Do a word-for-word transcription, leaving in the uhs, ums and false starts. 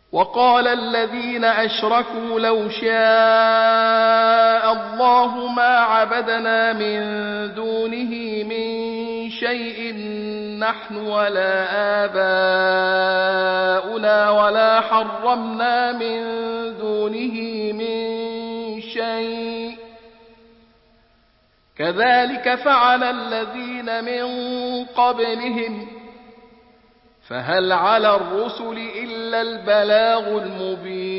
وقال الذين أشركوا لو شاء الله ما عبدنا من دونه من شيء نحن ولا آباؤنا ولا حرمنا من دونه من شيء كذلك فعل الذين من قبلهم فهل على الرسل إلا البلاغ المبين